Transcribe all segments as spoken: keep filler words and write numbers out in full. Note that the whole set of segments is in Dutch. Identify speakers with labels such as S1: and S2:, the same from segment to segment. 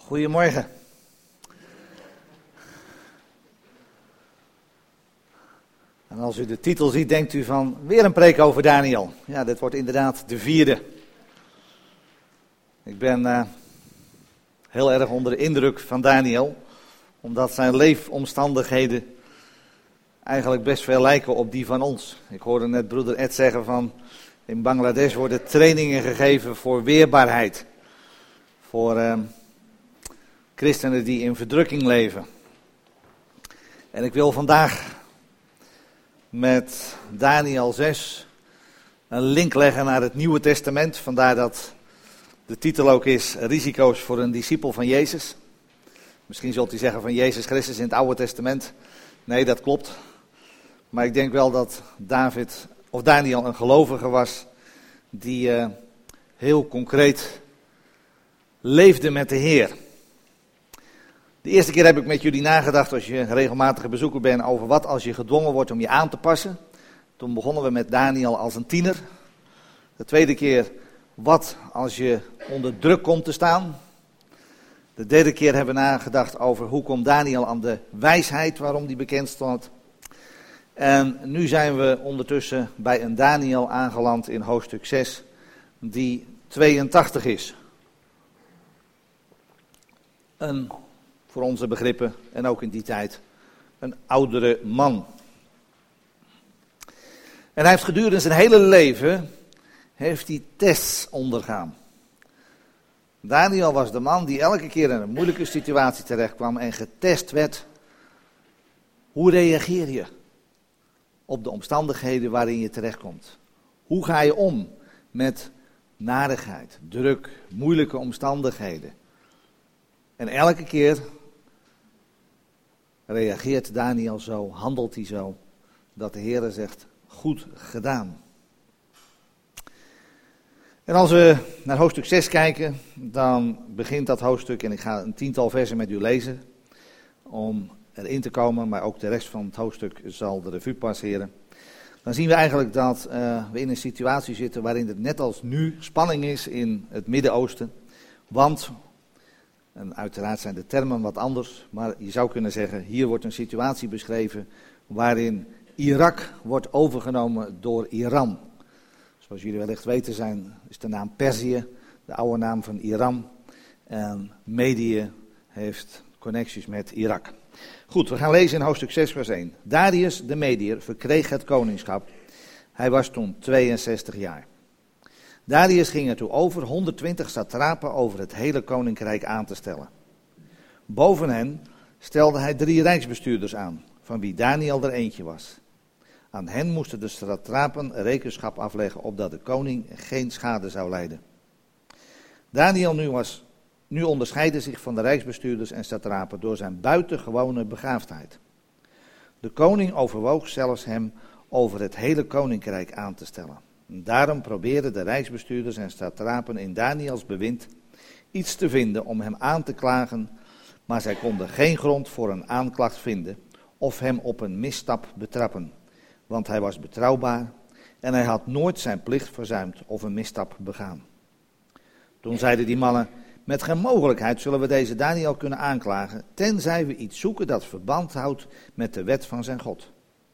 S1: Goedemorgen. En als u de titel ziet, denkt u van weer een preek over Daniel. Ja, dit wordt inderdaad de vierde. Ik ben uh, heel erg onder de indruk van Daniel, omdat zijn leefomstandigheden eigenlijk best veel lijken op die van ons. Ik hoorde net broeder Ed zeggen van in Bangladesh worden trainingen gegeven voor weerbaarheid. Voor uh, christenen die in verdrukking leven. En ik wil vandaag met Daniel zes een link leggen naar het Nieuwe Testament. Vandaar dat de titel ook is Risico's voor een discipel van Jezus. Misschien zult u zeggen van Jezus Christus in het Oude Testament. Nee, dat klopt. Maar ik denk wel dat David of Daniel een gelovige was die uh, heel concreet leefde met de Heer. De eerste keer heb ik met jullie nagedacht, als je regelmatige bezoeker bent, over wat als je gedwongen wordt om je aan te passen. Toen begonnen we met Daniel als een tiener. De tweede keer, wat als je onder druk komt te staan. De derde keer hebben we nagedacht over hoe komt Daniel aan de wijsheid waarom die bekend stond. En nu zijn we ondertussen bij een Daniel aangeland in hoofdstuk zes, die tweeëntachtig is. Een, voor onze begrippen, en ook in die tijd, een oudere man. En hij heeft gedurende zijn hele leven, heeft hij tests ondergaan. Daniel was de man die elke keer in een moeilijke situatie terechtkwam en getest werd. Hoe reageer je op de omstandigheden waarin je terechtkomt? Hoe ga je om met narigheid, druk, moeilijke omstandigheden? En elke keer reageert Daniel zo, handelt hij zo, dat de Heer zegt, goed gedaan. En als we naar hoofdstuk zes kijken, dan begint dat hoofdstuk, en ik ga een tiental versen met u lezen, om erin te komen, maar ook de rest van het hoofdstuk zal de revue passeren. Dan zien we eigenlijk dat uh, we in een situatie zitten waarin het net als nu spanning is in het Midden-Oosten. Want, en uiteraard zijn de termen wat anders, maar je zou kunnen zeggen, hier wordt een situatie beschreven waarin Irak wordt overgenomen door Iran. Zoals jullie wellicht weten zijn, is de naam Perzië, de oude naam van Iran. En Medië heeft connecties met Irak. Goed, we gaan lezen in hoofdstuk zes vers één. Darius de Mediër verkreeg het koningschap. Hij was toen tweeënzestig jaar. Darius ging ertoe over honderdtwintig satrapen over het hele koninkrijk aan te stellen. Boven hen stelde hij drie rijksbestuurders aan, van wie Daniel er eentje was. Aan hen moesten de satrapen rekenschap afleggen, opdat de koning geen schade zou lijden. Daniel nu, was, nu onderscheidde zich van de rijksbestuurders en satrapen door zijn buitengewone begaafdheid. De koning overwoog zelfs hem over het hele koninkrijk aan te stellen. En daarom probeerden de rijksbestuurders en satrapen in Daniels bewind iets te vinden om hem aan te klagen, maar zij konden geen grond voor een aanklacht vinden of hem op een misstap betrappen. Want hij was betrouwbaar en hij had nooit zijn plicht verzuimd of een misstap begaan. Toen zeiden die mannen, met geen mogelijkheid zullen we deze Daniel kunnen aanklagen, tenzij we iets zoeken dat verband houdt met de wet van zijn God.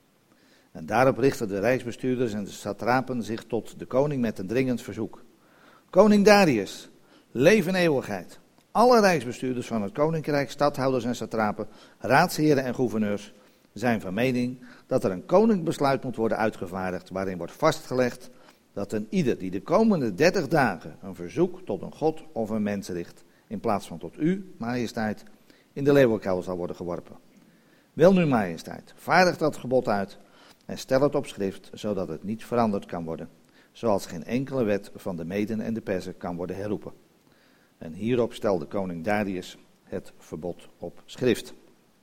S1: En daarop richtten de rijksbestuurders en de satrapen zich tot de koning met een dringend verzoek. Koning Darius, leef in eeuwigheid. Alle rijksbestuurders van het koninkrijk, stadhouders en satrapen, raadsheren en gouverneurs zijn van mening dat er een koningbesluit moet worden uitgevaardigd waarin wordt vastgelegd dat een ieder die de komende dertig dagen een verzoek tot een god of een mens richt, in plaats van tot u, majesteit, in de leeuwenkuil zal worden geworpen. Wel nu, majesteit, vaardig dat gebod uit en stel het op schrift, zodat het niet veranderd kan worden, zoals geen enkele wet van de Meden en de Perzen kan worden herroepen. En hierop stelde koning Darius het verbod op schrift.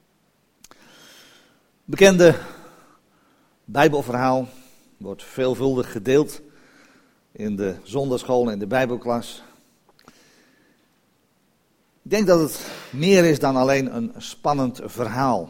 S1: Bekende Bijbelverhaal, wordt veelvuldig gedeeld in de zondagschool en in de Bijbelklas. Ik denk dat het meer is dan alleen een spannend verhaal.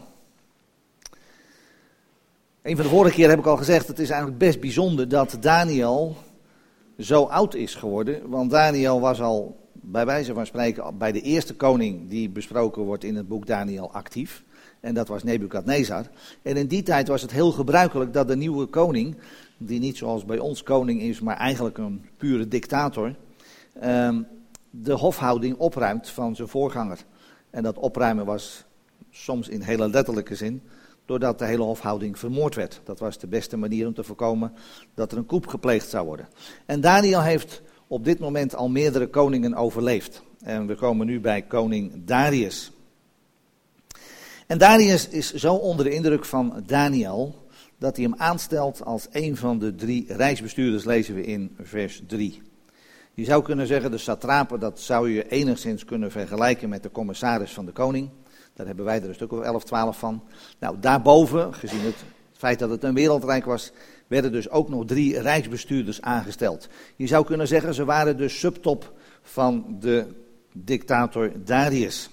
S1: Een van de vorige keer heb ik al gezegd, het is eigenlijk best bijzonder dat Daniel zo oud is geworden. Want Daniel was al bij wijze van spreken bij de eerste koning die besproken wordt in het boek Daniel actief. En dat was Nebukadnezar. En in die tijd was het heel gebruikelijk dat de nieuwe koning, die niet zoals bij ons koning is, maar eigenlijk een pure dictator, um, de hofhouding opruimt van zijn voorganger. En dat opruimen was soms in hele letterlijke zin, doordat de hele hofhouding vermoord werd. Dat was de beste manier om te voorkomen dat er een coup gepleegd zou worden. En Daniel heeft op dit moment al meerdere koningen overleefd. En we komen nu bij koning Darius. En Darius is zo onder de indruk van Daniel dat hij hem aanstelt als een van de drie rijksbestuurders, lezen we in vers drie. Je zou kunnen zeggen, de satrapen, dat zou je enigszins kunnen vergelijken met de commissaris van de koning. Daar hebben wij er een stuk of elf, twaalf van. Nou, daarboven, gezien het feit dat het een wereldrijk was, werden dus ook nog drie rijksbestuurders aangesteld. Je zou kunnen zeggen, ze waren de subtop van de dictator Darius.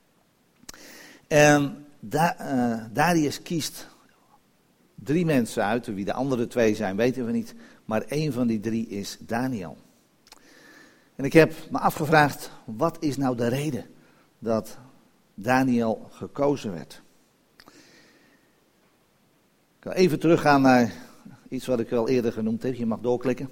S1: En da, uh, Darius kiest drie mensen uit, wie de andere twee zijn weten we niet, maar één van die drie is Daniel. En ik heb me afgevraagd, wat is nou de reden dat Daniel gekozen werd? Ik ga even teruggaan naar iets wat ik al eerder genoemd heb. Je mag doorklikken.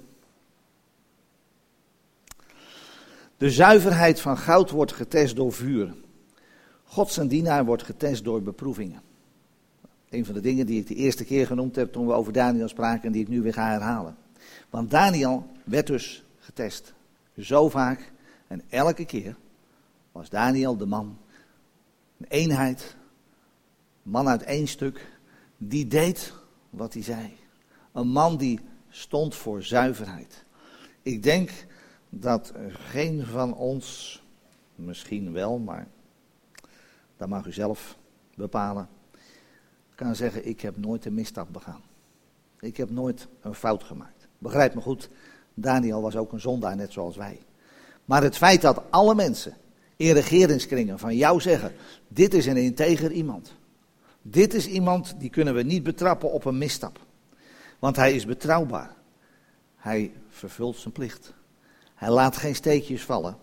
S1: De zuiverheid van goud wordt getest door vuur. God zijn dienaar wordt getest door beproevingen. Een van de dingen die ik de eerste keer genoemd heb toen we over Daniel spraken en die ik nu weer ga herhalen. Want Daniel werd dus getest. Zo vaak en elke keer was Daniel de man. Een eenheid, een man uit één stuk, die deed wat hij zei. Een man die stond voor zuiverheid. Ik denk dat geen van ons, misschien wel, maar dat mag u zelf bepalen, kan zeggen, ik heb nooit een misstap begaan. Ik heb nooit een fout gemaakt. Begrijp me goed, Daniel was ook een zondaar, net zoals wij. Maar het feit dat alle mensen in regeringskringen van jou zeggen, dit is een integer iemand. Dit is iemand die kunnen we niet betrappen op een misstap. Want hij is betrouwbaar. Hij vervult zijn plicht. Hij laat geen steekjes vallen.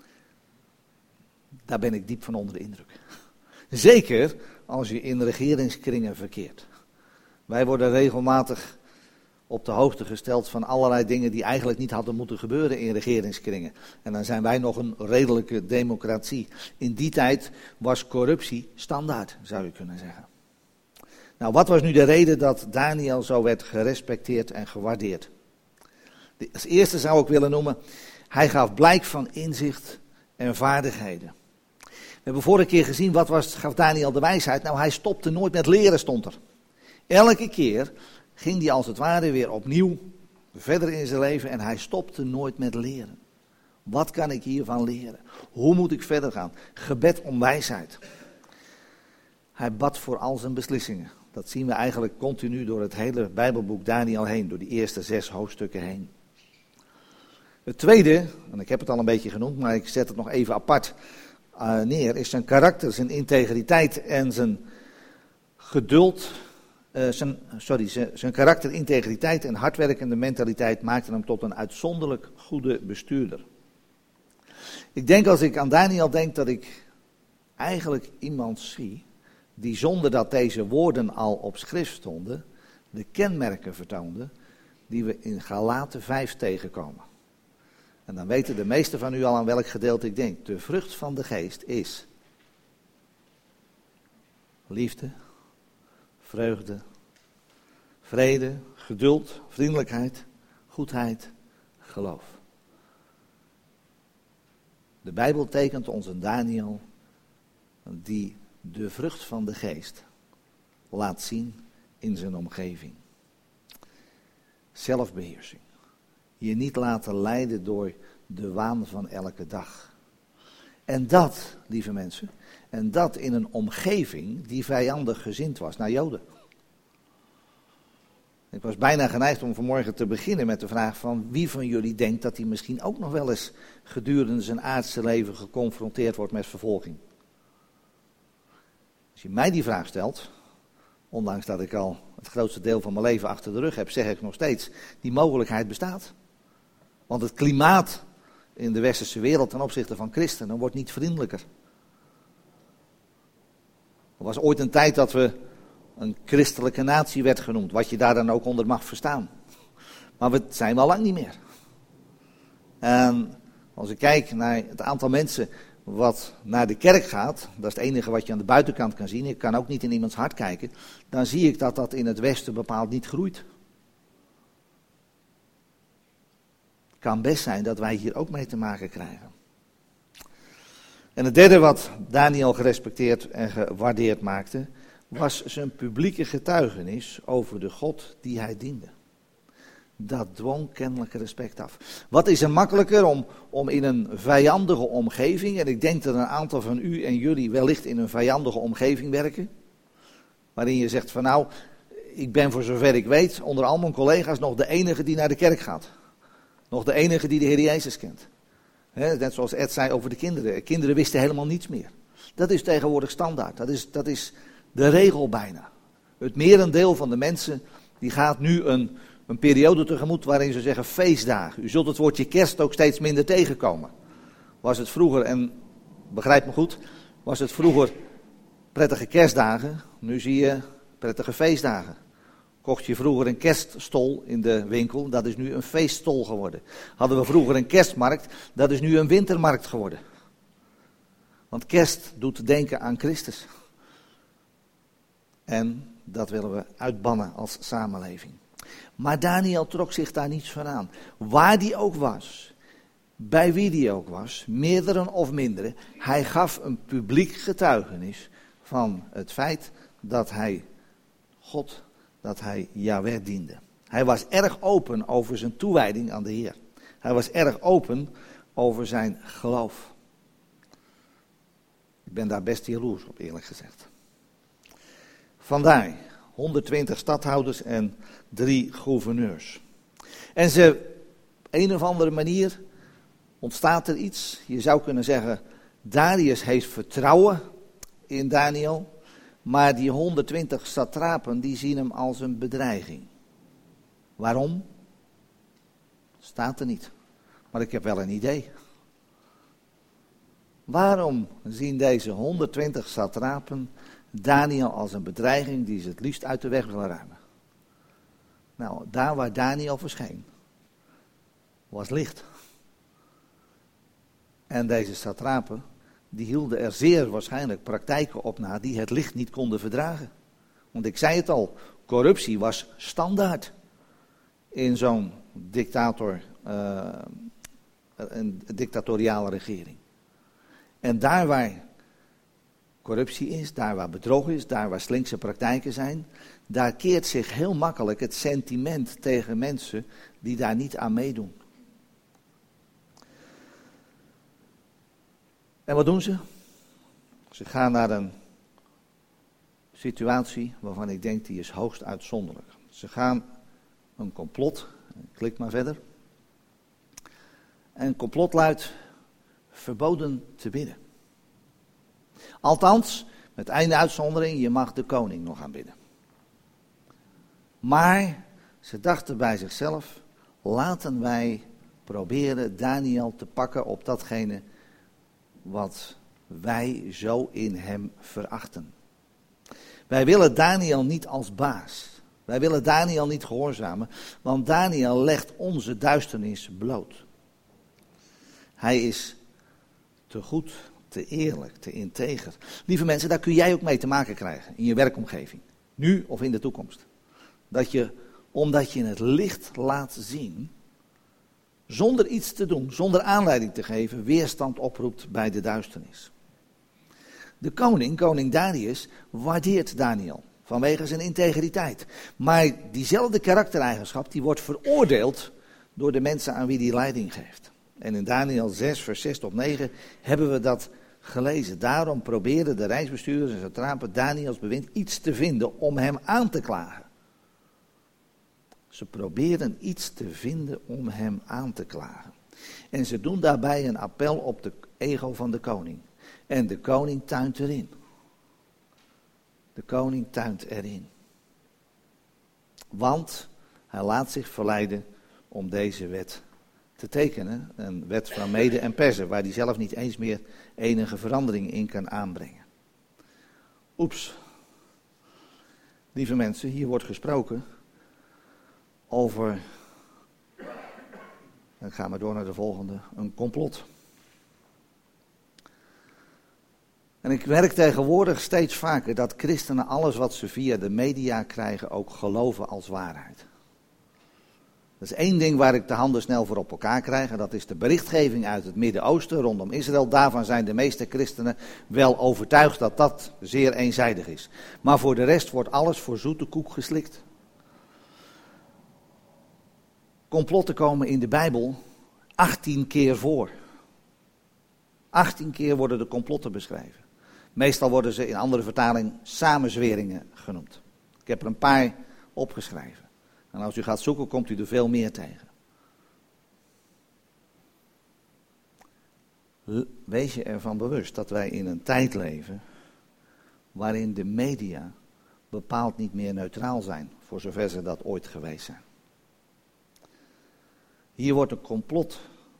S1: Daar ben ik diep van onder de indruk. Zeker als je in regeringskringen verkeert. Wij worden regelmatig op de hoogte gesteld van allerlei dingen die eigenlijk niet hadden moeten gebeuren in regeringskringen. En dan zijn wij nog een redelijke democratie. In die tijd was corruptie standaard, zou je kunnen zeggen. Nou, wat was nu de reden dat Daniel zo werd gerespecteerd en gewaardeerd? Als eerste zou ik willen noemen, hij gaf blijk van inzicht en vaardigheden. We hebben vorige keer gezien, wat was, gaf Daniel de wijsheid? Nou, hij stopte nooit met leren, stond er. Elke keer ging hij als het ware weer opnieuw verder in zijn leven en hij stopte nooit met leren. Wat kan ik hiervan leren? Hoe moet ik verder gaan? Gebed om wijsheid. Hij bad voor al zijn beslissingen. Dat zien we eigenlijk continu door het hele Bijbelboek Daniel heen, door die eerste zes hoofdstukken heen. Het tweede, en ik heb het al een beetje genoemd, maar ik zet het nog even apart uh, neer, is zijn karakter, zijn integriteit en zijn geduld. Uh, zijn, sorry, zijn, zijn karakter, integriteit en hardwerkende mentaliteit maakten hem tot een uitzonderlijk goede bestuurder. Ik denk als ik aan Daniel denk dat ik eigenlijk iemand zie die zonder dat deze woorden al op schrift stonden, de kenmerken vertoonde die we in Galaten vijf tegenkomen. En dan weten de meesten van u al aan welk gedeelte ik denk. De vrucht van de geest is liefde, vreugde, vrede, geduld, vriendelijkheid, goedheid, geloof. De Bijbel tekent ons een Daniel die de vrucht van de geest laat zien in zijn omgeving. Zelfbeheersing. Je niet laten leiden door de waan van elke dag. En dat, lieve mensen, en dat in een omgeving die vijandig gezind was naar Joden. Ik was bijna geneigd om vanmorgen te beginnen met de vraag van wie van jullie denkt dat hij misschien ook nog wel eens gedurende zijn aardse leven geconfronteerd wordt met vervolging. Als je mij die vraag stelt, ondanks dat ik al het grootste deel van mijn leven achter de rug heb, zeg ik nog steeds, die mogelijkheid bestaat. Want het klimaat in de westerse wereld ten opzichte van christenen wordt niet vriendelijker. Er was ooit een tijd dat we een christelijke natie werd genoemd, wat je daar dan ook onder mag verstaan. Maar we zijn wel lang niet meer. En als ik kijk naar het aantal mensen wat naar de kerk gaat, dat is het enige wat je aan de buitenkant kan zien, ik kan ook niet in iemands hart kijken, dan zie ik dat dat in het Westen bepaald niet groeit. Het kan best zijn dat wij hier ook mee te maken krijgen. En het derde wat Daniel gerespecteerd en gewaardeerd maakte, was zijn publieke getuigenis over de God die hij diende. Dat dwong kennelijk respect af. Wat is er makkelijker om, om in een vijandige omgeving, en ik denk dat een aantal van u en jullie wellicht in een vijandige omgeving werken, waarin je zegt van nou, ik ben voor zover ik weet onder al mijn collega's nog de enige die naar de kerk gaat. Nog de enige die de Heer Jezus kent. He, net zoals Ed zei over de kinderen. Kinderen wisten helemaal niets meer. Dat is tegenwoordig standaard. Dat is, dat is de regel bijna. Het merendeel van de mensen die gaat nu een, een periode tegemoet waarin ze zeggen feestdagen. U zult het woordje kerst ook steeds minder tegenkomen. Was het vroeger, en begrijp me goed, was het vroeger prettige kerstdagen. Nu zie je prettige feestdagen. Kocht je vroeger een kerststol in de winkel, dat is nu een feeststol geworden. Hadden we vroeger een kerstmarkt, dat is nu een wintermarkt geworden. Want kerst doet denken aan Christus. En dat willen we uitbannen als samenleving. Maar Daniel trok zich daar niets van aan. Waar die ook was, bij wie die ook was, meerdere of mindere, hij gaf een publiek getuigenis van het feit dat hij God, dat hij Yahweh diende. Hij was erg open over zijn toewijding aan de Heer. Hij was erg open over zijn geloof. Ik ben daar best jaloers op, eerlijk gezegd. Vandaar honderdtwintig stadhouders en drie gouverneurs. En ze, op een of andere manier ontstaat er iets. Je zou kunnen zeggen, Darius heeft vertrouwen in Daniel. Maar die honderdtwintig satrapen, die zien hem als een bedreiging. Waarom? Staat er niet. Maar ik heb wel een idee. Waarom zien deze honderdtwintig satrapen Daniel als een bedreiging die ze het liefst uit de weg willen ruimen? Nou, daar waar Daniel verscheen, was licht. En deze satrapen, die hielden er zeer waarschijnlijk praktijken op na die het licht niet konden verdragen. Want ik zei het al, corruptie was standaard in zo'n dictator, uh, een dictatoriale regering. En daar waar corruptie is, daar waar bedrog is, daar waar slinkse praktijken zijn, daar keert zich heel makkelijk het sentiment tegen mensen die daar niet aan meedoen. En wat doen ze? Ze gaan naar een situatie waarvan ik denk die is hoogst uitzonderlijk. Ze gaan een complot, klik maar verder. En een complot luidt verboden te bidden. Althans, met einde uitzondering, je mag de koning nog aanbidden. Maar ze dachten bij zichzelf, laten wij proberen Daniel te pakken op datgene wat wij zo in hem verachten. Wij willen Daniel niet als baas. Wij willen Daniel niet gehoorzamen, want Daniel legt onze duisternis bloot. Hij is te goed, te eerlijk, te integer. Lieve mensen, daar kun jij ook mee te maken krijgen in je werkomgeving. Nu of in de toekomst. Dat je, omdat je het licht laat zien, zonder iets te doen, zonder aanleiding te geven, weerstand oproept bij de duisternis. De koning, koning Darius, waardeert Daniel vanwege zijn integriteit. Maar diezelfde karaktereigenschap, die wordt veroordeeld door de mensen aan wie hij leiding geeft. En in Daniel zes, vers zes tot negen hebben we dat gelezen. Daarom probeerden de rijksbestuurders en satrapen Daniels bewind iets te vinden om hem aan te klagen. Ze proberen iets te vinden om hem aan te klagen. En ze doen daarbij een appel op de ego van de koning. En de koning tuint erin. De koning tuint erin. Want hij laat zich verleiden om deze wet te tekenen. Een wet van Mede en Perzen, waar hij zelf niet eens meer enige verandering in kan aanbrengen. Oeps. Lieve mensen, hier wordt gesproken over, dan gaan we door naar de volgende, een complot. En ik merk tegenwoordig steeds vaker dat christenen alles wat ze via de media krijgen ook geloven als waarheid. Dat is één ding waar ik de handen snel voor op elkaar krijg, en dat is de berichtgeving uit het Midden-Oosten rondom Israël. Daarvan zijn de meeste christenen wel overtuigd dat dat zeer eenzijdig is. Maar voor de rest wordt alles voor zoete koek geslikt. Complotten komen in de Bijbel achttien keer voor. achttien keer worden de complotten beschreven. Meestal worden ze in andere vertalingen samenzweringen genoemd. Ik heb er een paar opgeschreven. En als u gaat zoeken, komt u er veel meer tegen. Wees je ervan bewust dat wij in een tijd leven waarin de media bepaald niet meer neutraal zijn, voor zover ze dat ooit geweest zijn. Hier wordt een complot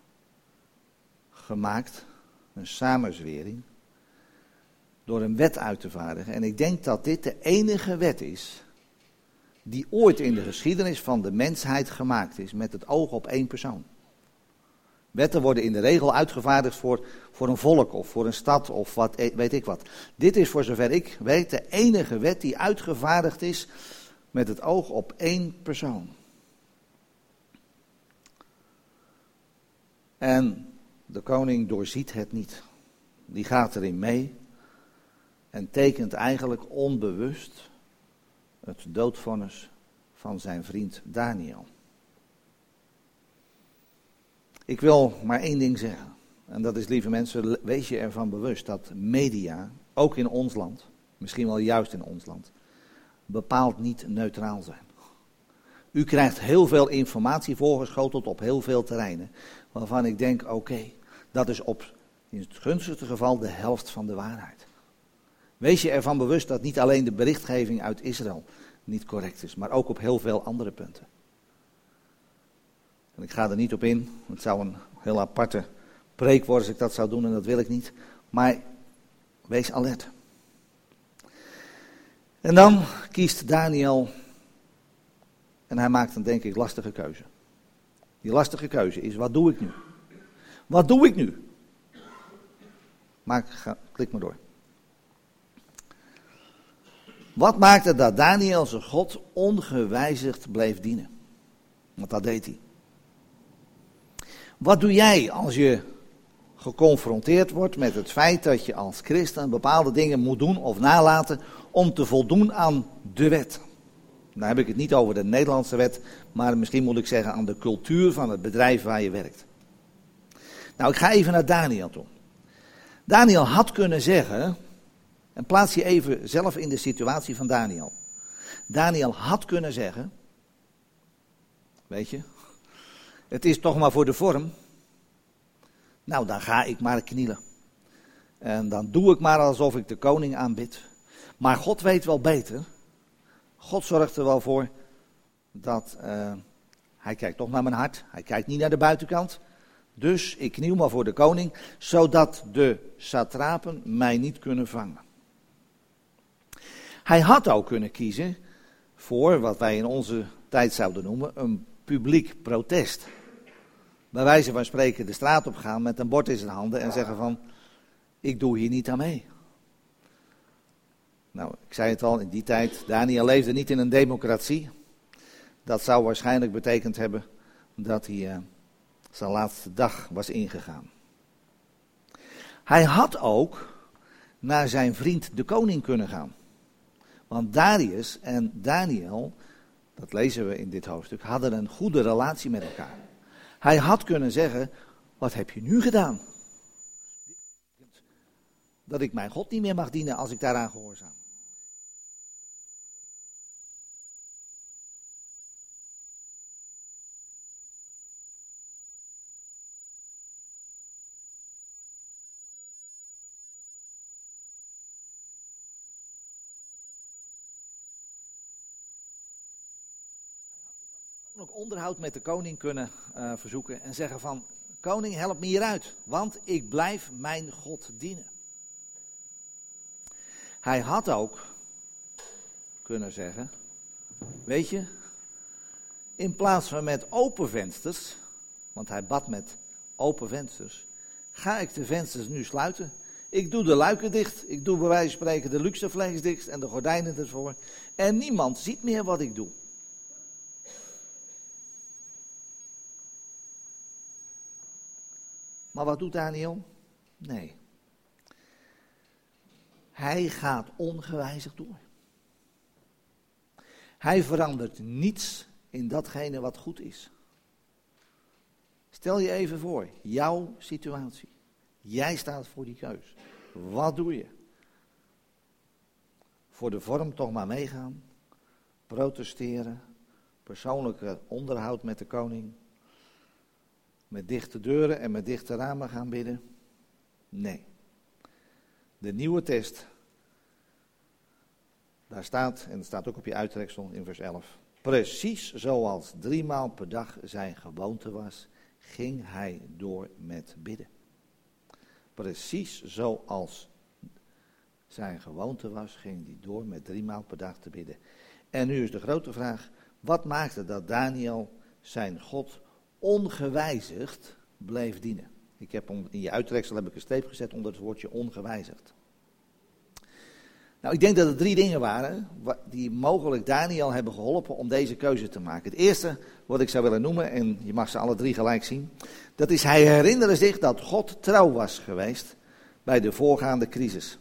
S1: gemaakt, een samenzwering, door een wet uit te vaardigen. En ik denk dat dit de enige wet is die ooit in de geschiedenis van de mensheid gemaakt is met het oog op één persoon. Wetten worden in de regel uitgevaardigd voor, voor een volk of voor een stad of wat weet ik wat. Dit is voor zover ik weet de enige wet die uitgevaardigd is met het oog op één persoon. En de koning doorziet het niet. Die gaat erin mee en tekent eigenlijk onbewust het doodvonnis van zijn vriend Daniel. Ik wil maar één ding zeggen. En dat is, lieve mensen, wees je ervan bewust dat media, ook in ons land, misschien wel juist in ons land, bepaald niet neutraal zijn. U krijgt heel veel informatie voorgeschoteld op heel veel terreinen, waarvan ik denk, oké, okay, dat is op, in het gunstigste geval, de helft van de waarheid. Wees je ervan bewust dat niet alleen de berichtgeving uit Israël niet correct is, maar ook op heel veel andere punten. En ik ga er niet op in, het zou een heel aparte preek worden als ik dat zou doen en dat wil ik niet. Maar wees alert. En dan kiest Daniel en hij maakt een, denk ik, lastige keuze. Die lastige keuze is, wat doe ik nu? Wat doe ik nu? Maak, ga, klik maar door. Wat maakte dat Daniel zijn God ongewijzigd bleef dienen? Want dat deed hij. Wat doe jij als je geconfronteerd wordt met het feit dat je als christen bepaalde dingen moet doen of nalaten om te voldoen aan de wet? Nou heb ik het niet over de Nederlandse wet, maar misschien moet ik zeggen aan de cultuur van het bedrijf waar je werkt. Nou, ik ga even naar Daniel toe. Daniel had kunnen zeggen, en plaats je even zelf in de situatie van Daniel. Daniel had kunnen zeggen, weet je, het is toch maar voor de vorm. Nou, dan ga ik maar knielen. En dan doe ik maar alsof ik de koning aanbid. Maar God weet wel beter. God zorgt er wel voor dat uh, hij kijkt toch naar mijn hart. Hij kijkt niet naar de buitenkant. Dus ik kniel maar voor de koning, zodat de satrapen mij niet kunnen vangen. Hij had ook kunnen kiezen voor wat wij in onze tijd zouden noemen een publiek protest. Bij wijze van spreken de straat op gaan met een bord in zijn handen en zeggen van, ik doe hier niet aan mee. Nou, ik zei het al, in die tijd, Daniel leefde niet in een democratie. Dat zou waarschijnlijk betekend hebben dat hij uh, zijn laatste dag was ingegaan. Hij had ook naar zijn vriend de koning kunnen gaan. Want Darius en Daniel, dat lezen we in dit hoofdstuk, hadden een goede relatie met elkaar. Hij had kunnen zeggen, wat heb je nu gedaan? Dat ik mijn God niet meer mag dienen als ik daaraan gehoorzaam. Ook onderhoud met de koning kunnen uh, verzoeken en zeggen van, koning, help me hieruit, want ik blijf mijn God dienen. Hij had ook kunnen zeggen, weet je, in plaats van met open vensters, want hij bad met open vensters, ga ik de vensters nu sluiten. Ik doe de luiken dicht, ik doe bij wijze van spreken de luxeflex dicht en de gordijnen ervoor. En niemand ziet meer wat ik doe. Maar wat doet Daniel? Nee. Hij gaat ongewijzigd door. Hij verandert niets in datgene wat goed is. Stel je even voor, jouw situatie. Jij staat voor die keus. Wat doe je? Voor de vorm toch maar meegaan. Protesteren. Persoonlijke onderhoud met de koning. Met dichte deuren en met dichte ramen gaan bidden? Nee. De nieuwe test. Daar staat, en dat staat ook op je uittreksel in vers elf. Precies zoals driemaal per dag zijn gewoonte was, ging hij door met bidden. Precies zoals zijn gewoonte was, ging hij door met driemaal per dag te bidden. En nu is de grote vraag, wat maakte dat Daniel zijn God ongewijzigd bleef dienen? Ik heb in je uittreksel heb ik een streep gezet onder het woordje ongewijzigd. Nou, ik denk dat er drie dingen waren die mogelijk Daniel hebben geholpen om deze keuze te maken. Het eerste wat ik zou willen noemen, en je mag ze alle drie gelijk zien, dat is hij herinnerde zich dat God trouw was geweest bij de voorgaande crisis.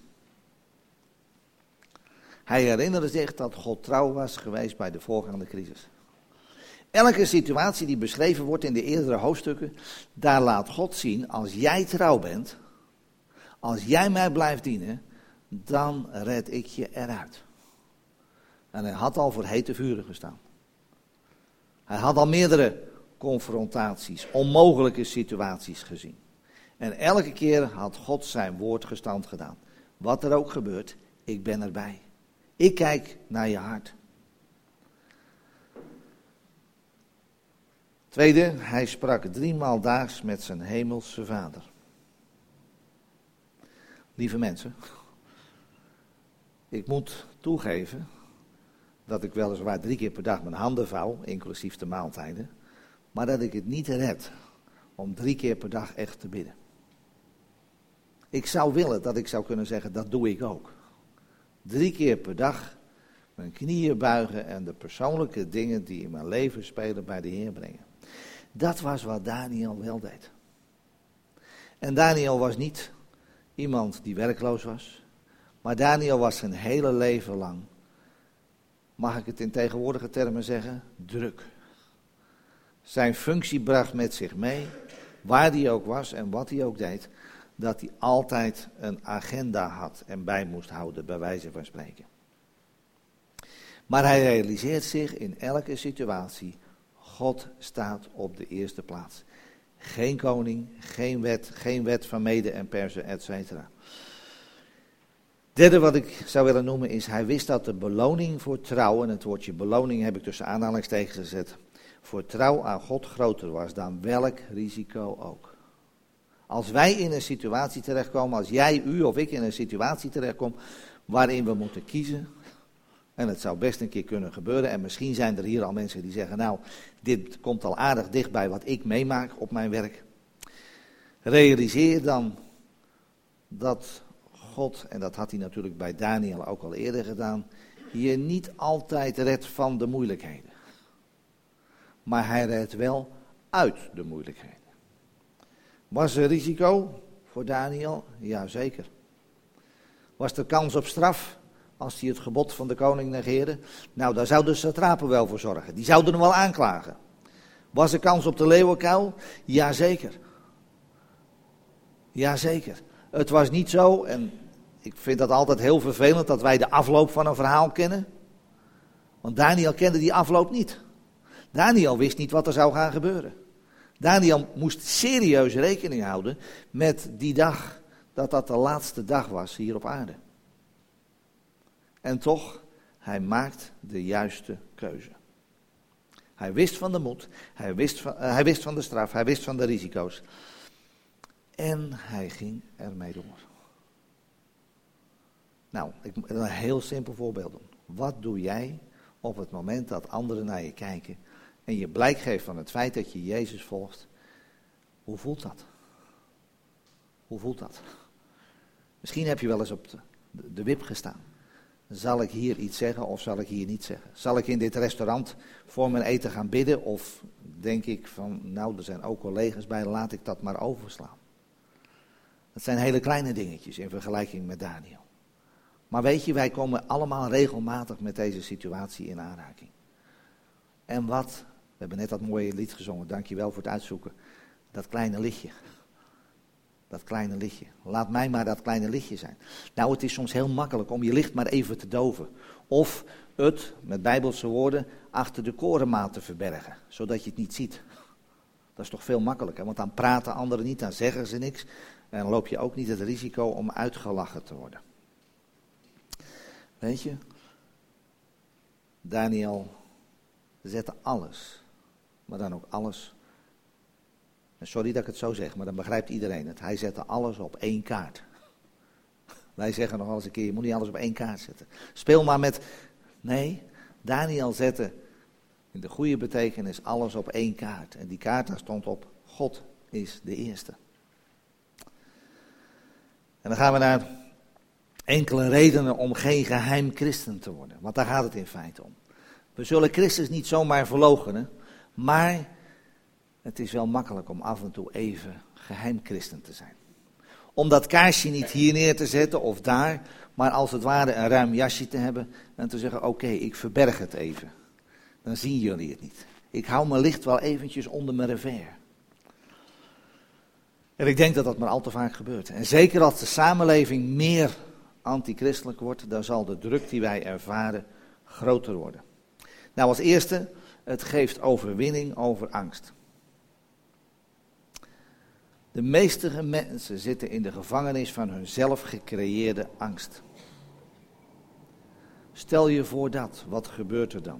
S1: Hij herinnerde zich dat God trouw was geweest bij de voorgaande crisis. Elke situatie die beschreven wordt in de eerdere hoofdstukken, daar laat God zien, als jij trouw bent, als jij mij blijft dienen, dan red ik je eruit. En hij had al voor hete vuren gestaan. Hij had al meerdere confrontaties, onmogelijke situaties gezien. En elke keer had God zijn woord gestand gedaan. Wat er ook gebeurt, ik ben erbij. Ik kijk naar je hart. Tweede, hij sprak driemaal daags met zijn hemelse vader. Lieve mensen, ik moet toegeven dat ik weliswaar drie keer per dag mijn handen vouw, inclusief de maaltijden, maar dat ik het niet red om drie keer per dag echt te bidden. Ik zou willen dat ik zou kunnen zeggen, dat doe ik ook. Drie keer per dag mijn knieën buigen en de persoonlijke dingen die in mijn leven spelen bij de Heer brengen. Dat was wat Daniel wel deed. En Daniel was niet iemand die werkloos was, maar Daniel was zijn hele leven lang, mag ik het in tegenwoordige termen zeggen, druk. Zijn functie bracht met zich mee, waar hij ook was en wat hij ook deed, dat hij altijd een agenda had en bij moest houden, bij wijze van spreken. Maar hij realiseert zich in elke situatie, God staat op de eerste plaats. Geen koning, geen wet, geen wet van Mede en Persen, et cetera. Derde wat ik zou willen noemen is, hij wist dat de beloning voor trouw, en het woordje beloning heb ik tussen aanhalingstekens gezet, voor trouw aan God groter was dan welk risico ook. Als wij in een situatie terechtkomen, als jij, u of ik in een situatie terechtkomt waarin we moeten kiezen, en het zou best een keer kunnen gebeuren, en misschien zijn er hier al mensen die zeggen, nou, dit komt al aardig dicht bij wat ik meemaak op mijn werk. Realiseer dan dat God, en dat had hij natuurlijk bij Daniel ook al eerder gedaan, je niet altijd redt van de moeilijkheden. Maar hij redt wel uit de moeilijkheden. Was er risico voor Daniel? Jazeker. Was er kans op straf als hij het gebod van de koning negeerde? Nou, daar zouden de satrapen wel voor zorgen. Die zouden hem wel aanklagen. Was er kans op de leeuwenkuil? Jazeker. Jazeker. Het was niet zo, en ik vind dat altijd heel vervelend, dat wij de afloop van een verhaal kennen. Want Daniel kende die afloop niet. Daniel wist niet wat er zou gaan gebeuren. Daniel moest serieus rekening houden met die dag, dat dat de laatste dag was hier op aarde. En toch, hij maakt de juiste keuze. Hij wist van de moed, hij wist van, uh, hij wist van de straf, hij wist van de risico's. En hij ging ermee door. Nou, ik moet een heel simpel voorbeeld doen. Wat doe jij op het moment dat anderen naar je kijken en je blijk geeft van het feit dat je Jezus volgt? Hoe voelt dat? Hoe voelt dat? Misschien heb je wel eens op de, de wip gestaan. Zal ik hier iets zeggen of zal ik hier niet zeggen? Zal ik in dit restaurant voor mijn eten gaan bidden of denk ik van, nou, er zijn ook collega's bij, laat ik dat maar overslaan. Dat zijn hele kleine dingetjes in vergelijking met Daniel. Maar weet je, wij komen allemaal regelmatig met deze situatie in aanraking. En wat, we hebben net dat mooie lied gezongen, dankjewel voor het uitzoeken. Dat kleine lichtje. Dat kleine lichtje. Laat mij maar dat kleine lichtje zijn. Nou, het is soms heel makkelijk om je licht maar even te doven. Of het, met bijbelse woorden, achter de korenmaat te verbergen. Zodat je het niet ziet. Dat is toch veel makkelijker. Want dan praten anderen niet, dan zeggen ze niks. En dan loop je ook niet het risico om uitgelachen te worden. Weet je, Daniel zette alles, maar dan ook alles. Sorry dat ik het zo zeg, maar dan begrijpt iedereen het. Hij zette alles op één kaart. Wij zeggen nog wel eens een keer, je moet niet alles op één kaart zetten. Speel maar met, nee, Daniel zette in de goede betekenis alles op één kaart. En die kaart daar stond op, God is de eerste. En dan gaan we naar enkele redenen om geen geheim christen te worden. Want daar gaat het in feite om. We zullen Christus niet zomaar verloochenen, maar het is wel makkelijk om af en toe even geheim christen te zijn. Om dat kaarsje niet hier neer te zetten of daar, maar als het ware een ruim jasje te hebben en te zeggen, oké, okay, ik verberg het even. Dan zien jullie het niet. Ik hou mijn licht wel eventjes onder mijn revers. En ik denk dat dat maar al te vaak gebeurt. En zeker als de samenleving meer antichristelijk wordt, dan zal de druk die wij ervaren groter worden. Nou, als eerste, het geeft overwinning over angst. De meeste mensen zitten in de gevangenis van hun zelf gecreëerde angst. Stel je voor dat, wat gebeurt er dan?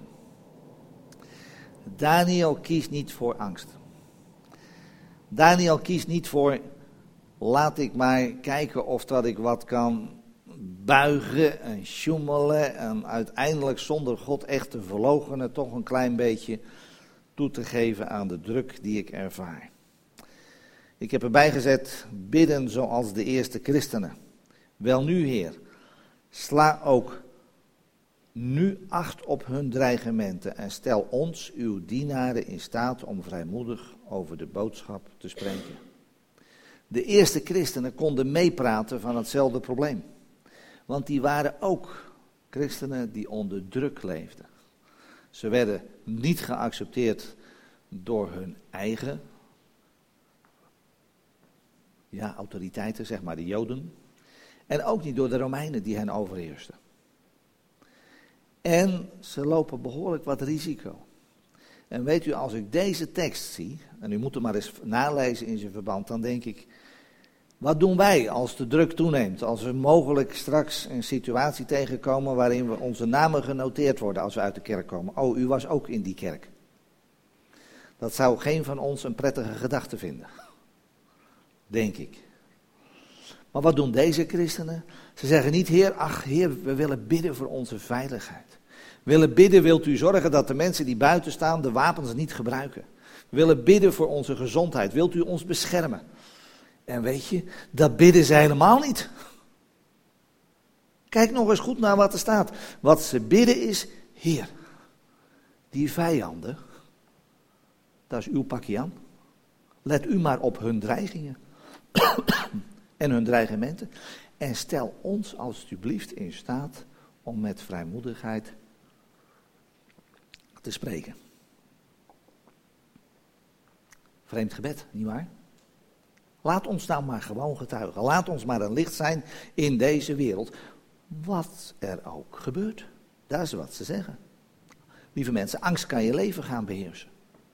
S1: Daniel kiest niet voor angst. Daniel kiest niet voor, laat ik maar kijken of dat ik wat kan buigen en sjoemelen en uiteindelijk zonder God echt te verloochenen toch een klein beetje toe te geven aan de druk die ik ervaar. Ik heb erbij gezet, bidden zoals de eerste christenen. Welnu, Heer, sla ook nu acht op hun dreigementen en stel ons, uw dienaren, in staat om vrijmoedig over de boodschap te spreken. De eerste christenen konden meepraten van hetzelfde probleem. Want die waren ook christenen die onder druk leefden. Ze werden niet geaccepteerd door hun eigen ja, autoriteiten, zeg maar de Joden. En ook niet door de Romeinen die hen overheersten. En ze lopen behoorlijk wat risico. En weet u, als ik deze tekst zie, en u moet hem maar eens nalezen in zijn verband, dan denk ik, wat doen wij als de druk toeneemt? Als we mogelijk straks een situatie tegenkomen waarin we onze namen genoteerd worden als we uit de kerk komen. Oh, u was ook in die kerk. Dat zou geen van ons een prettige gedachte vinden. Denk ik. Maar wat doen deze christenen? Ze zeggen niet, Heer, ach Heer, we willen bidden voor onze veiligheid. We willen bidden, wilt u zorgen dat de mensen die buiten staan de wapens niet gebruiken. We willen bidden voor onze gezondheid. Wilt u ons beschermen? En weet je, dat bidden ze helemaal niet. Kijk nog eens goed naar wat er staat. Wat ze bidden is, Heer, die vijanden, dat is uw pakje aan. Let u maar op hun dreigingen en hun dreigementen. En stel ons alstublieft in staat om met vrijmoedigheid te spreken. Vreemd gebed, nietwaar? Laat ons nou maar gewoon getuigen. Laat ons maar een licht zijn in deze wereld. Wat er ook gebeurt. Dat is wat ze zeggen. Lieve mensen, angst kan je leven gaan beheersen.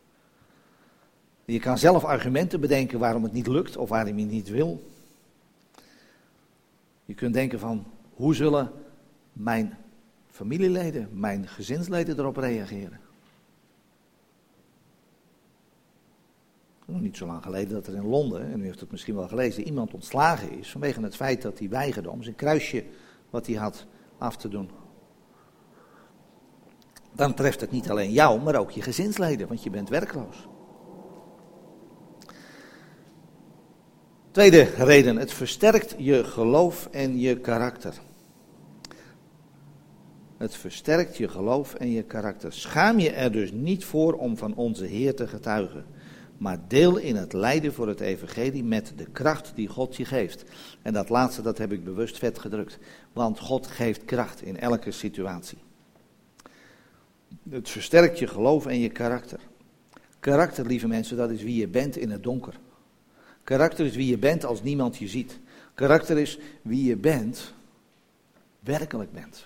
S1: Je kan zelf argumenten bedenken waarom het niet lukt of waarom je niet wil. Je kunt denken van, hoe zullen mijn familieleden, mijn gezinsleden erop reageren? nog niet zo lang geleden dat er in Londen, en u heeft het misschien wel gelezen, iemand ontslagen is vanwege het feit dat hij weigerde om zijn kruisje wat hij had af te doen. Dan treft het niet alleen jou, maar ook je gezinsleden, want je bent werkloos. Tweede reden, het versterkt je geloof en je karakter. Het versterkt je geloof en je karakter. Schaam je er dus niet voor om van onze Heer te getuigen, maar deel in het lijden voor het evangelie met de kracht die God je geeft. En dat laatste, dat heb ik bewust vet gedrukt, want God geeft kracht in elke situatie. Het versterkt je geloof en je karakter. Karakter, lieve mensen, dat is wie je bent in het donker. Karakter is wie je bent als niemand je ziet. Karakter is wie je bent, werkelijk bent.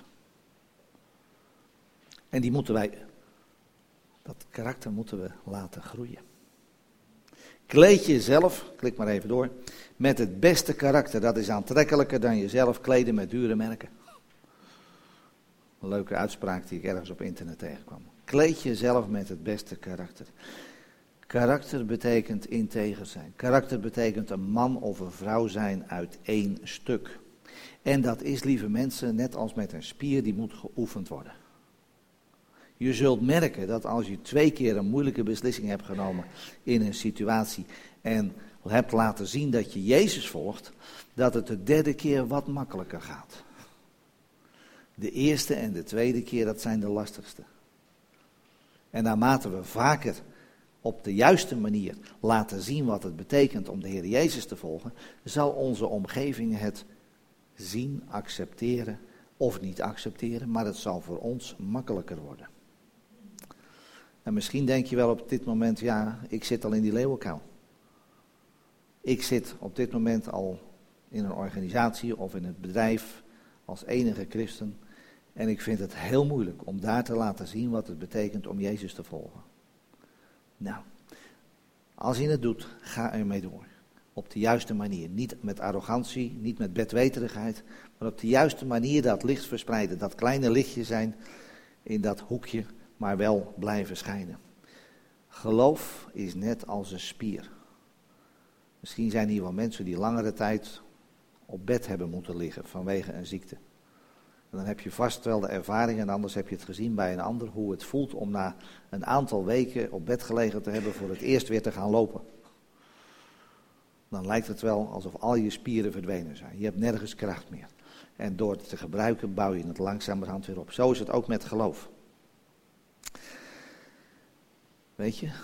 S1: En die moeten wij, dat karakter moeten we laten groeien. Kleed jezelf, klik maar even door, met het beste karakter. Dat is aantrekkelijker dan jezelf kleden met dure merken. Een leuke uitspraak die ik ergens op internet tegenkwam. Kleed jezelf met het beste karakter. Karakter betekent integer zijn. Karakter betekent een man of een vrouw zijn uit één stuk. En dat is, lieve mensen, net als met een spier, die moet geoefend worden. Je zult merken dat als je twee keer een moeilijke beslissing hebt genomen in een situatie en hebt laten zien dat je Jezus volgt, dat het de derde keer wat makkelijker gaat. De eerste en de tweede keer, dat zijn de lastigste. En naarmate we vaker op de juiste manier laten zien wat het betekent om de Heer Jezus te volgen, zal onze omgeving het zien, accepteren of niet accepteren, maar het zal voor ons makkelijker worden. En misschien denk je wel op dit moment, ja, ik zit al in die leeuwenkuil. Ik zit op dit moment al in een organisatie of in het bedrijf als enige christen. En ik vind het heel moeilijk om daar te laten zien wat het betekent om Jezus te volgen. Nou, als je het doet, ga ermee door. Op de juiste manier. Niet met arrogantie, niet met bedweterigheid, maar op de juiste manier dat licht verspreiden. Dat kleine lichtje zijn in dat hoekje, maar wel blijven schijnen. Geloof is net als een spier. Misschien zijn hier wel mensen die langere tijd op bed hebben moeten liggen vanwege een ziekte. En dan heb je vast wel de ervaring, en anders heb je het gezien bij een ander, hoe het voelt om na een aantal weken op bed gelegen te hebben voor het eerst weer te gaan lopen. Dan lijkt het wel alsof al je spieren verdwenen zijn. Je hebt nergens kracht meer. En door het te gebruiken bouw je het langzamerhand weer op. Zo is het ook met geloof. Weet je,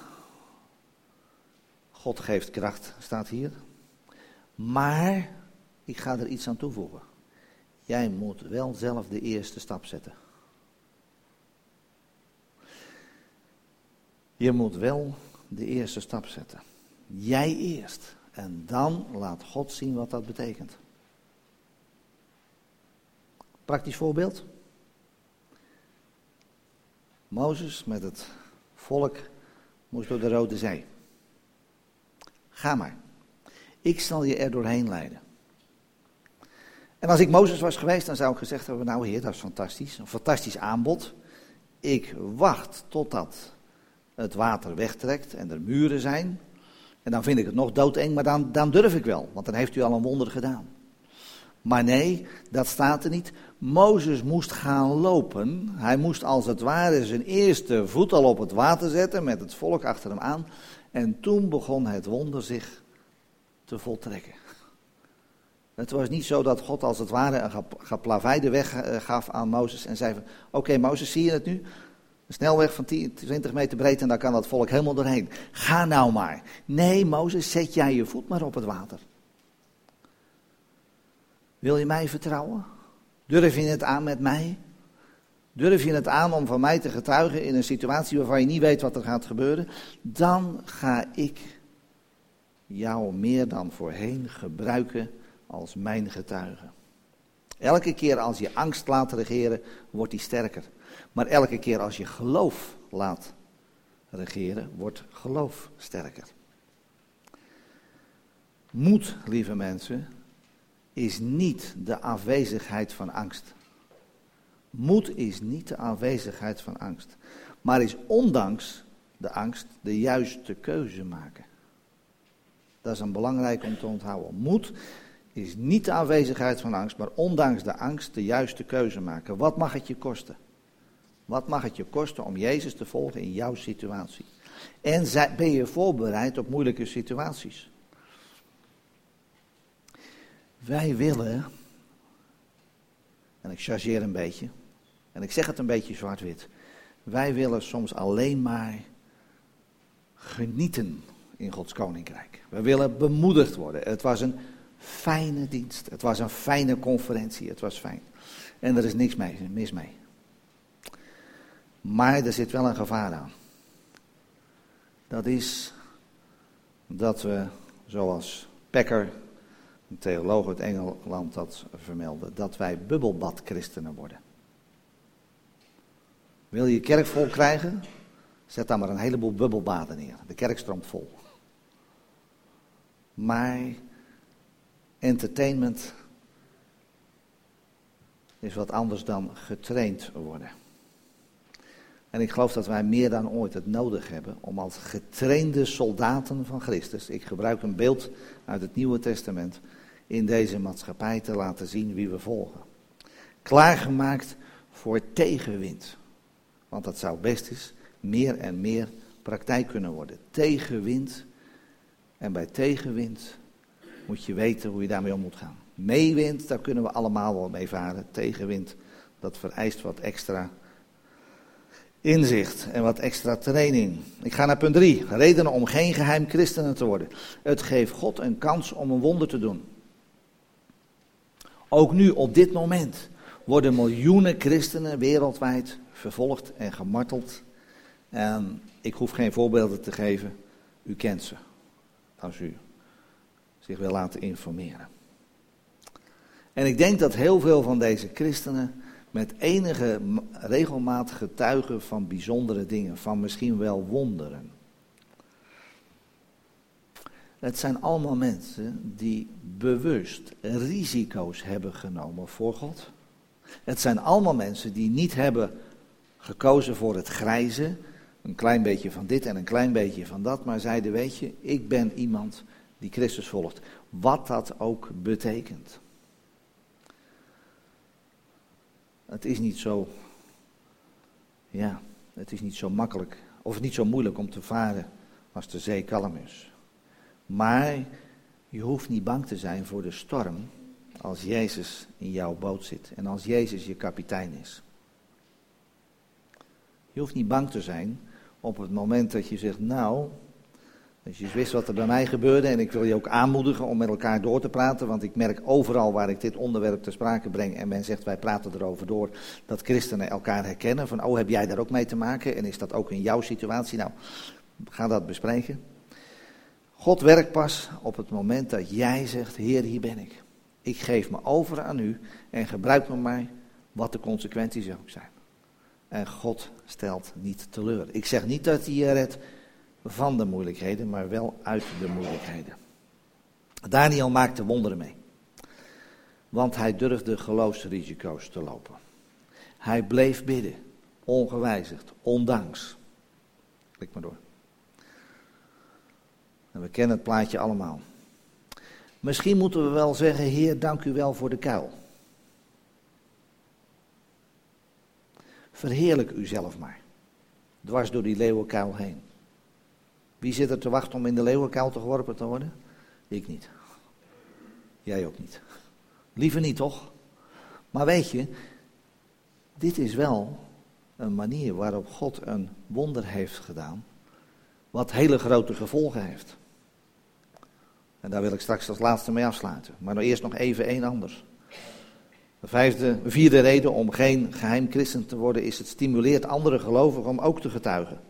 S1: God geeft kracht, staat hier. Maar, ik ga er iets aan toevoegen. Jij moet wel zelf de eerste stap zetten. Je moet wel de eerste stap zetten. Jij eerst. En dan laat God zien wat dat betekent. Praktisch voorbeeld. Mozes met het volk moest door de Rode Zee. Ga maar. Ik zal je er doorheen leiden. En als ik Mozes was geweest, dan zou ik gezegd hebben, nou Heer, dat is fantastisch. Een fantastisch aanbod. Ik wacht totdat het water wegtrekt en er muren zijn. En dan vind ik het nog doodeng, maar dan, dan durf ik wel. Want dan heeft u al een wonder gedaan. Maar nee, dat staat er niet. Mozes moest gaan lopen. Hij moest als het ware zijn eerste voet al op het water zetten met het volk achter hem aan. En toen begon het wonder zich te voltrekken. Het was niet zo dat God als het ware een geplaveide weg gaf aan Mozes en zei van, oké okay, Mozes, zie je het nu? Een snelweg van tien, twintig meter breed en daar kan dat volk helemaal doorheen. Ga nou maar. Nee, Mozes, zet jij je voet maar op het water. Wil je mij vertrouwen? Durf je het aan met mij? Durf je het aan om van mij te getuigen in een situatie waarvan je niet weet wat er gaat gebeuren? Dan ga ik jou meer dan voorheen gebruiken als mijn getuige. Elke keer als je angst laat regeren, wordt die sterker. Maar elke keer als je geloof laat regeren, wordt geloof sterker. Moed, lieve mensen, is niet de afwezigheid van angst. Moed is niet de afwezigheid van angst, maar is ondanks de angst de juiste keuze maken. Dat is een belangrijk om te onthouden. Moed is niet de aanwezigheid van angst, maar ondanks de angst de juiste keuze maken. Wat mag het je kosten? Wat mag het je kosten om Jezus te volgen in jouw situatie? En ben je voorbereid op moeilijke situaties? Wij willen, en ik chargeer een beetje, en ik zeg het een beetje zwart-wit. Wij willen soms alleen maar genieten in Gods koninkrijk. We willen bemoedigd worden. Het was een fijne dienst. Het was een fijne conferentie. Het was fijn. En er is niks mee, mis mee. Maar er zit wel een gevaar aan. Dat is dat we, zoals Packer, een theoloog uit Engeland, dat vermeldde, dat wij bubbelbadchristenen worden. Wil je je kerk vol krijgen? Zet daar maar een heleboel bubbelbaden neer. De kerk stroomt vol. Maar entertainment is wat anders dan getraind worden. En ik geloof dat wij meer dan ooit het nodig hebben om als getrainde soldaten van Christus, ik gebruik een beeld uit het Nieuwe Testament, in deze maatschappij te laten zien wie we volgen. Klaargemaakt voor tegenwind. Want dat zou best eens meer en meer praktijk kunnen worden. Tegenwind. En bij tegenwind moet je weten hoe je daarmee om moet gaan. Meewind, daar kunnen we allemaal wel mee varen. Tegenwind, dat vereist wat extra inzicht en wat extra training. Ik ga naar punt drie. Redenen om geen geheim christenen te worden. Het geeft God een kans om een wonder te doen. Ook nu, op dit moment, worden miljoenen christenen wereldwijd vervolgd en gemarteld. En ik hoef geen voorbeelden te geven. U kent ze. Als u zich wil laten informeren. En ik denk dat heel veel van deze christenen met enige regelmaat getuigen van bijzondere dingen, van misschien wel wonderen. Het zijn allemaal mensen die bewust risico's hebben genomen voor God. Het zijn allemaal mensen die niet hebben gekozen voor het grijze, een klein beetje van dit en een klein beetje van dat, maar zeiden, weet je, ik ben iemand die Christus volgt. Wat dat ook betekent. Het is niet zo, ja, het is niet zo makkelijk, of niet zo moeilijk om te varen als de zee kalm is. Maar je hoeft niet bang te zijn voor de storm als Jezus in jouw boot zit en als Jezus je kapitein is. Je hoeft niet bang te zijn op het moment dat je zegt, nou, als je wist wat er bij mij gebeurde en ik wil je ook aanmoedigen om met elkaar door te praten, want ik merk overal waar ik dit onderwerp ter sprake breng en men zegt wij praten erover door, dat christenen elkaar herkennen van, oh, heb jij daar ook mee te maken en is dat ook in jouw situatie? Nou, ga dat bespreken. God werkt pas op het moment dat jij zegt, Heer, hier ben ik. Ik geef me over aan u en gebruik me maar wat de consequenties ook zijn. En God stelt niet teleur. Ik zeg niet dat hij je redt van de moeilijkheden, maar wel uit de moeilijkheden. Daniel maakte wonderen mee. Want hij durfde geloofsrisico's te lopen. Hij bleef bidden, ongewijzigd, ondanks. Klik maar door. En we kennen het plaatje allemaal. Misschien moeten we wel zeggen, Heer, dank u wel voor de kuil. Verheerlijk u zelf maar. Dwars door die leeuwenkuil heen. Wie zit er te wachten om in de leeuwenkuil te geworpen te worden? Ik niet. Jij ook niet. Liever niet, toch? Maar weet je, dit is wel een manier waarop God een wonder heeft gedaan, wat hele grote gevolgen heeft. En daar wil ik straks als laatste mee afsluiten. Maar nou eerst nog even één anders. De vijfde, vierde reden om geen geheim christen te worden is, het stimuleert andere gelovigen om ook te getuigen.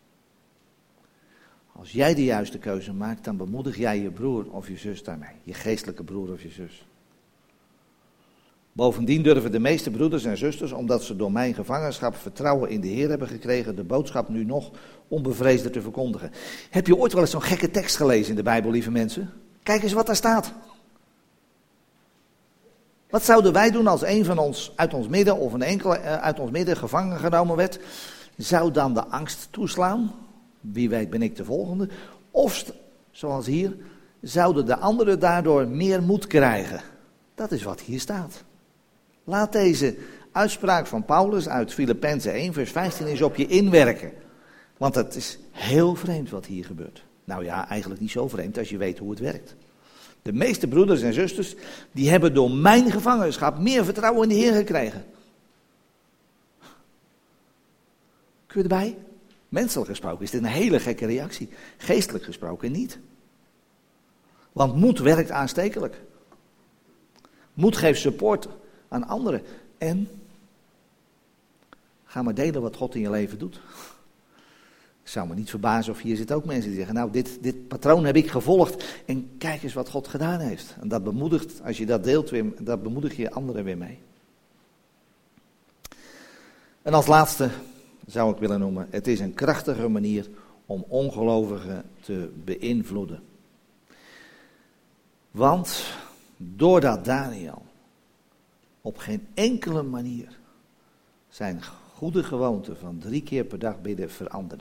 S1: Als jij de juiste keuze maakt, dan bemoedig jij je broer of je zus daarmee. Je geestelijke broer of je zus. Bovendien durven de meeste broeders en zusters, omdat ze door mijn gevangenschap vertrouwen in de Heer hebben gekregen, de boodschap nu nog onbevreesder te verkondigen. Heb je ooit wel eens zo'n gekke tekst gelezen in de Bijbel, lieve mensen? Kijk eens wat daar staat. Wat zouden wij doen als een van ons uit ons midden of een enkele uit ons midden gevangen genomen werd? Zou dan de angst toeslaan? Wie weet ben ik de volgende. Of, zoals hier, zouden de anderen daardoor meer moed krijgen. Dat is wat hier staat. Laat deze uitspraak van Paulus uit Filippenzen één vers vijftien eens op je inwerken. Want het is heel vreemd wat hier gebeurt. Nou ja, eigenlijk niet zo vreemd als je weet hoe het werkt. De meeste broeders en zusters, die hebben door mijn gevangenschap meer vertrouwen in de Heer gekregen. Kun je erbij? Menselijk gesproken is dit een hele gekke reactie. Geestelijk gesproken niet. Want moed werkt aanstekelijk. Moed geeft support aan anderen. En ga maar delen wat God in je leven doet. Ik zou me niet verbazen of hier zitten ook mensen die zeggen, nou dit, dit patroon heb ik gevolgd en kijk eens wat God gedaan heeft. En dat bemoedigt, als je dat deelt, weer, dat bemoedig je anderen weer mee. En als laatste zou ik willen noemen, het is een krachtige manier om ongelovigen te beïnvloeden. Want doordat Daniel op geen enkele manier zijn goede gewoonte van drie keer per dag bidden veranderde,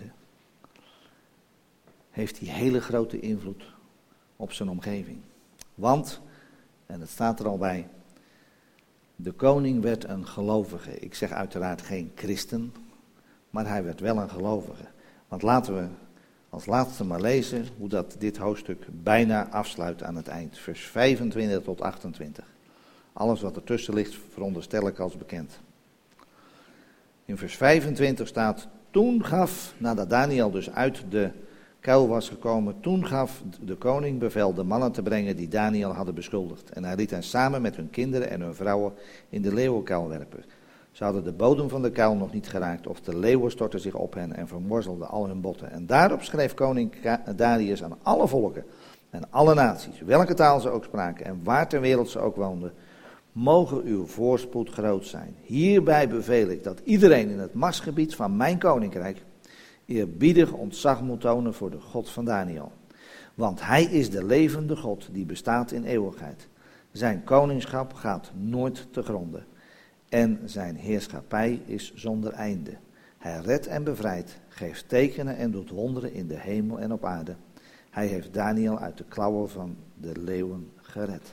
S1: heeft hij hele grote invloed op zijn omgeving. Want, en het staat er al bij, de koning werd een gelovige. Ik zeg uiteraard geen christen, maar hij werd wel een gelovige. Want laten we als laatste maar lezen hoe dat dit hoofdstuk bijna afsluit aan het eind. Vers vijfentwintig tot achtentwintig. Alles wat ertussen ligt veronderstel ik als bekend. In vers vijfentwintig staat, toen gaf, nadat Daniel dus uit de kuil was gekomen, toen gaf de koning bevel de mannen te brengen die Daniel hadden beschuldigd. En hij liet hen samen met hun kinderen en hun vrouwen in de leeuwenkuil werpen. Ze hadden de bodem van de kuil nog niet geraakt, of de leeuwen stortten zich op hen en vermorzelden al hun botten. En daarop schreef koning Darius aan alle volken en alle naties, welke taal ze ook spraken en waar ter wereld ze ook woonden, mogen uw voorspoed groot zijn. Hierbij beveel ik dat iedereen in het machtsgebied van mijn koninkrijk eerbiedig ontzag moet tonen voor de God van Daniel. Want hij is de levende God die bestaat in eeuwigheid. Zijn koningschap gaat nooit te gronde. En zijn heerschappij is zonder einde. Hij redt en bevrijdt, geeft tekenen en doet wonderen in de hemel en op aarde. Hij heeft Daniel uit de klauwen van de leeuwen gered.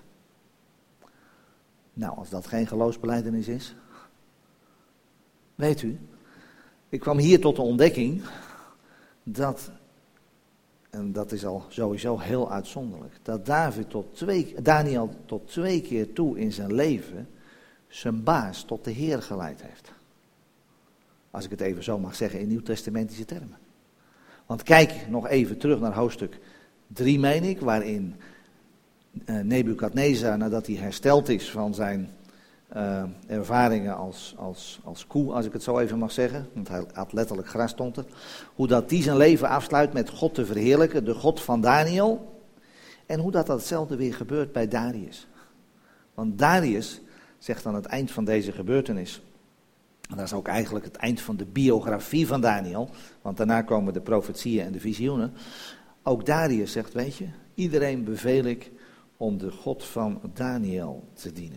S1: Nou, als dat geen geloofsbelijdenis is. Weet u, ik kwam hier tot de ontdekking dat, en dat is al sowieso heel uitzonderlijk, dat David tot twee, Daniel tot twee keer toe in zijn leven zijn baas tot de Heer geleid heeft. Als ik het even zo mag zeggen in nieuwtestamentische termen. Want kijk nog even terug naar hoofdstuk drie, meen ik, waarin uh, Nebukadnezar, nadat hij hersteld is van zijn uh, ervaringen als, als, als koe, als ik het zo even mag zeggen, want hij had letterlijk gras stond er, hoe dat die zijn leven afsluit met God te verheerlijken, de God van Daniel, en hoe dat datzelfde weer gebeurt bij Darius. Want Darius zegt aan het eind van deze gebeurtenis, en dat is ook eigenlijk het eind van de biografie van Daniel, want daarna komen de profetieën en de visioenen. Ook Darius zegt, weet je, iedereen beveel ik om de God van Daniel te dienen.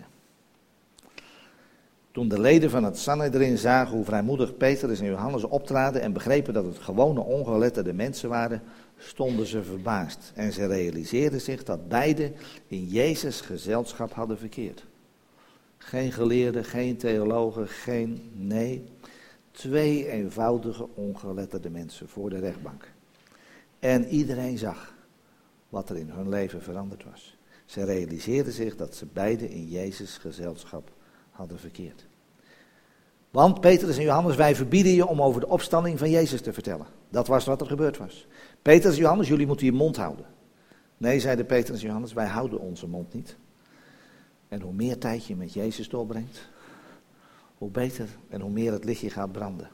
S1: Toen de leden van het Sanhedrin zagen hoe vrijmoedig Petrus en Johannes optraden en begrepen dat het gewone ongeletterde mensen waren, stonden ze verbaasd. En ze realiseerden zich dat beide in Jezus' gezelschap hadden verkeerd. Geen geleerden, geen theologen, geen, nee, twee eenvoudige ongeletterde mensen voor de rechtbank. En iedereen zag wat er in hun leven veranderd was. Ze realiseerden zich dat ze beide in Jezus' gezelschap hadden verkeerd. Want Petrus en Johannes, wij verbieden je om over de opstanding van Jezus te vertellen. Dat was wat er gebeurd was. Petrus en Johannes, jullie moeten je mond houden. Nee, zeiden Petrus en Johannes, wij houden onze mond niet. En hoe meer tijd je met Jezus doorbrengt, hoe beter en hoe meer het lichtje gaat branden.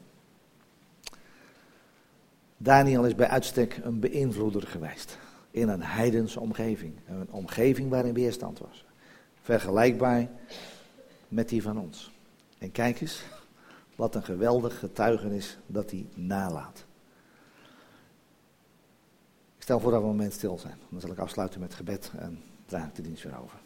S1: Daniel is bij uitstek een beïnvloeder geweest in een heidense omgeving. Een omgeving waarin weerstand was. Vergelijkbaar met die van ons. En kijk eens, wat een geweldig getuigenis dat hij nalaat. Ik stel voor dat we een moment stil zijn. Dan zal ik afsluiten met gebed en draag ik de dienst weer over.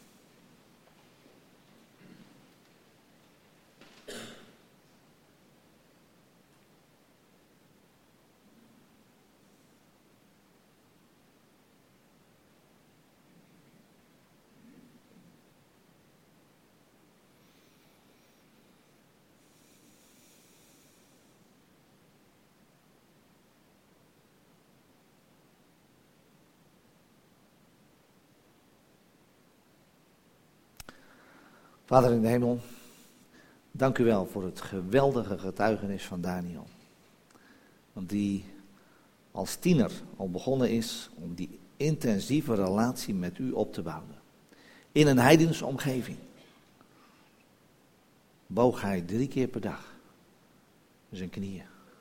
S1: Vader in de hemel, dank u wel voor het geweldige getuigenis van Daniel. Want die als tiener al begonnen is om die intensieve relatie met u op te bouwen. In een heidense omgeving. Boog hij drie keer per dag zijn knieën.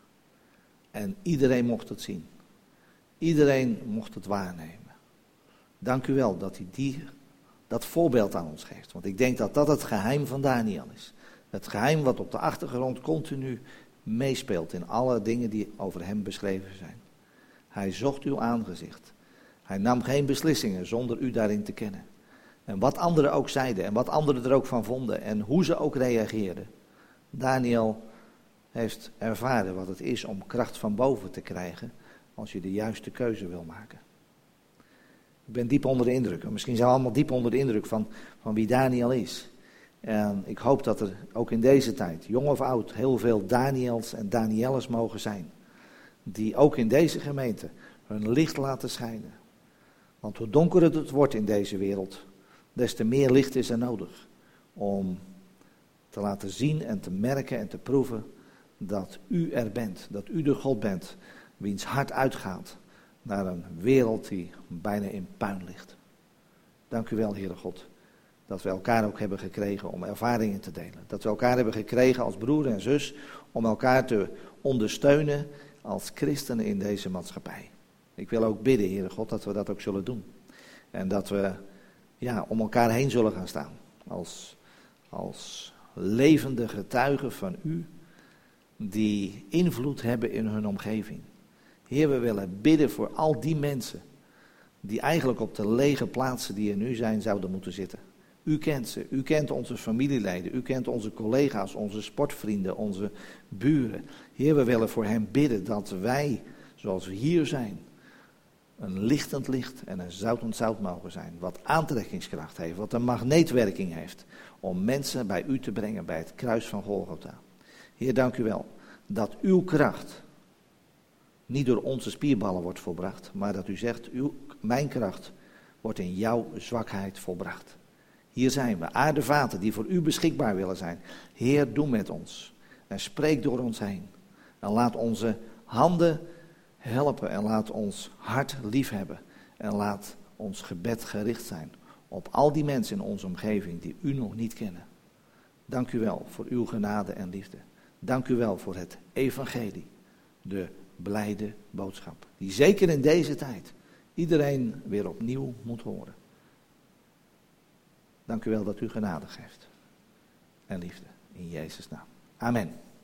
S1: En iedereen mocht het zien. Iedereen mocht het waarnemen. Dank u wel dat u die, dat voorbeeld aan ons geeft. Want ik denk dat dat het geheim van Daniel is. Het geheim wat op de achtergrond continu meespeelt in alle dingen die over hem beschreven zijn. Hij zocht uw aangezicht. Hij nam geen beslissingen zonder u daarin te kennen. En wat anderen ook zeiden en wat anderen er ook van vonden en hoe ze ook reageerden. Daniel heeft ervaren wat het is om kracht van boven te krijgen als je de juiste keuze wil maken. Ik ben diep onder de indruk. Misschien zijn we allemaal diep onder de indruk van, van wie Daniel is. En ik hoop dat er ook in deze tijd, jong of oud, heel veel Daniels en Danielles mogen zijn. Die ook in deze gemeente hun licht laten schijnen. Want hoe donkerder het wordt in deze wereld, des te meer licht is er nodig. Om te laten zien en te merken en te proeven dat u er bent. Dat u de God bent, wiens hart uitgaat naar een wereld die bijna in puin ligt. Dank u wel, Heere God, dat we elkaar ook hebben gekregen om ervaringen te delen. Dat we elkaar hebben gekregen als broer en zus om elkaar te ondersteunen als christenen in deze maatschappij. Ik wil ook bidden, Heere God, dat we dat ook zullen doen. En dat we ja, om elkaar heen zullen gaan staan. Als, als levende getuigen van u die invloed hebben in hun omgeving. Heer, we willen bidden voor al die mensen die eigenlijk op de lege plaatsen die er nu zijn zouden moeten zitten. U kent ze, u kent onze familieleden, u kent onze collega's, onze sportvrienden, onze buren. Heer, we willen voor hen bidden dat wij, zoals we hier zijn, een lichtend licht en een zoutend zout mogen zijn. Wat aantrekkingskracht heeft, wat een magneetwerking heeft om mensen bij u te brengen bij het kruis van Golgotha. Heer, dank u wel dat uw kracht niet door onze spierballen wordt volbracht, maar dat u zegt, uw, mijn kracht wordt in jouw zwakheid volbracht. Hier zijn we, aardevaten die voor u beschikbaar willen zijn. Heer, doe met ons en spreek door ons heen. En laat onze handen helpen en laat ons hart liefhebben. En laat ons gebed gericht zijn op al die mensen in onze omgeving die u nog niet kennen. Dank u wel voor uw genade en liefde. Dank u wel voor het evangelie, de blijde boodschap. Die zeker in deze tijd iedereen weer opnieuw moet horen. Dank u wel dat u genade geeft en liefde in Jezus' naam. Amen.